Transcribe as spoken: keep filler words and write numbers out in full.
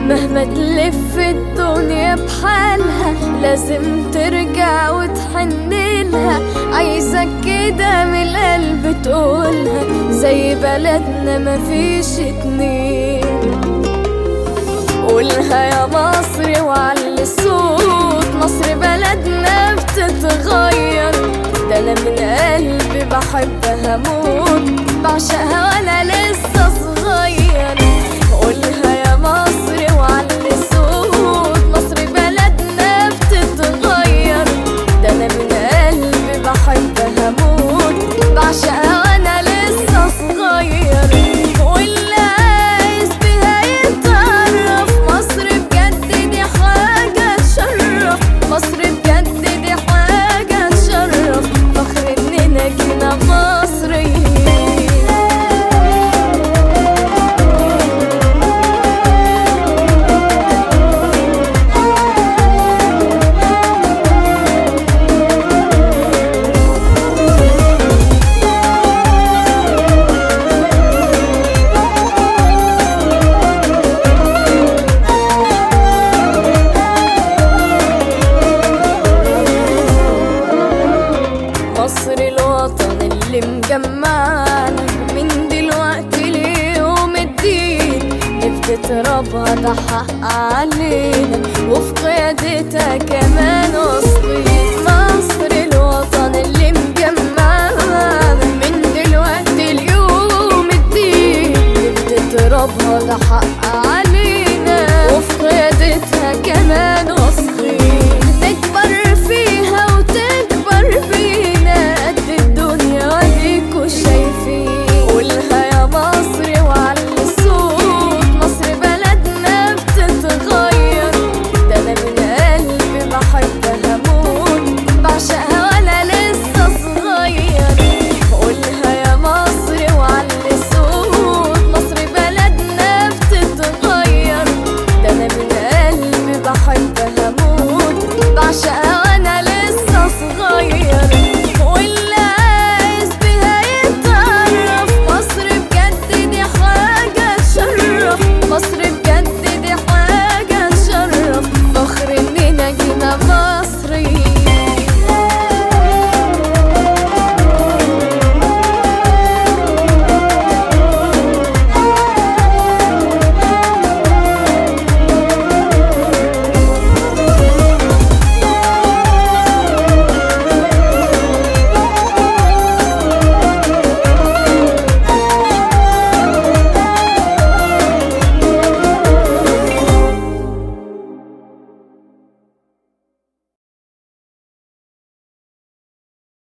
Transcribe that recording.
مهما تلف الدنيا بحالها لازم ترجع وتحنلها. عايزك كده من القلب تقولها زي بلدنا مفيش اتنين. قولها يا مصر وعلي الصوت، مصر بلدنا بتتغير، ده انا من قلبي بحبها موت، بعشقها وانا لسه صغير. قولها يا مصر وعلي الصوت، مصر بلدنا بتتغير، ده انا من قلبي بحبها موت، بعشقها وانا لسه صغير. واللي عايز بيها يتعرف، مصر بجد دي حاجة تشرف، مصر بجد دي حاجة تشرف، فخر اننا جينا مصريين. مصر الوطن اللي مجمعنا من دلوقتي ليوم الدين، نفدي ترابها ده حق علينا وفي قيادتها كمان واثقين. مصر الوطن اللي مجمعنا من دلوقتي ليوم الدين، نفدي ترابها ده حق علينا وفي قيادتها كمان واثقين.